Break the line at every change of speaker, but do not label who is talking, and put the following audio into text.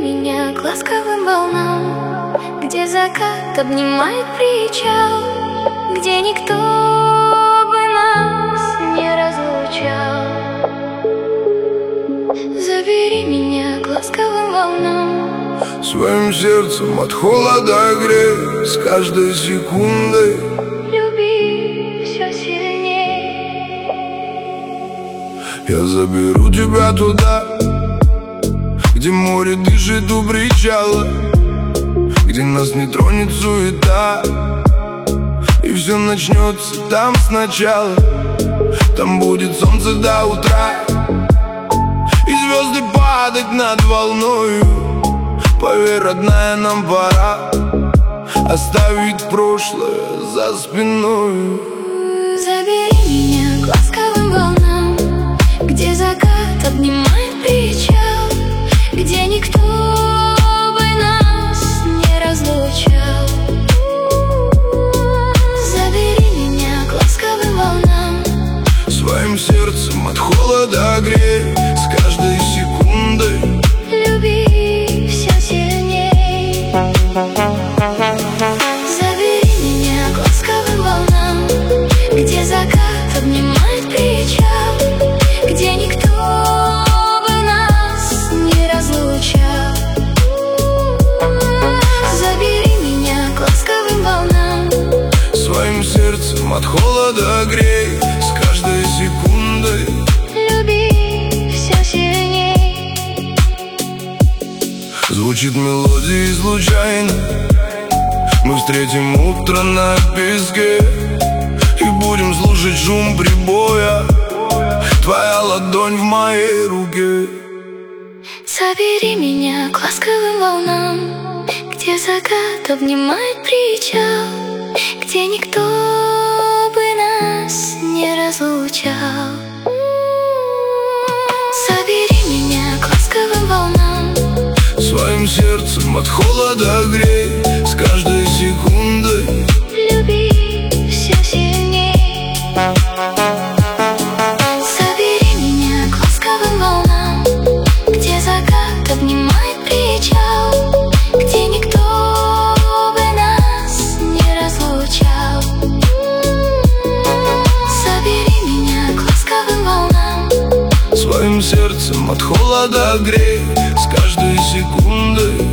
меня к ласковым волнам, где закат обнимает причал, где никто бы нас не разлучал. Забери меня к ласковым волнам,
своим сердцем от холода грей, с каждой секундой
люби все сильней.
Я заберу тебя туда, где море дышит у причала, где нас не тронет суета, и все начнется там сначала. Там будет солнце до утра, и звезды падать над волною. Поверь, родная, нам пора оставить прошлое за спиной.
Забери меня к ласковым волнам, где закат обнимает причал, где никто бы нас не разлучал. Забери меня к ласковым волнам,
своим сердцем от холода грей, с каждой секундой
люби все сильней. Забери меня к ласковым волнам, где закат обнимает причал, где никто бы нас не разлучал. Забери меня к ласковым волнам,
своим сердцем от холода грей, с каждой секундой
люби все сильней.
звучит мелодия случайно. Мы встретим утро на песке и будем слушать шум прибоя. Твоя ладонь в моей руке.
Забери меня к ласковым волнам, где закат обнимает причал, где никто бы нас не разлучал. Забери меня к ласковым волнам,
своим сердцем от холода грей, с каждой секундой
люби все сильней. Забери меня к ласковым волнам, где закат обнимает причал, где никто бы нас не разлучал. Забери меня к ласковым волнам,
своим сердцем от холода грей, с каждой секундой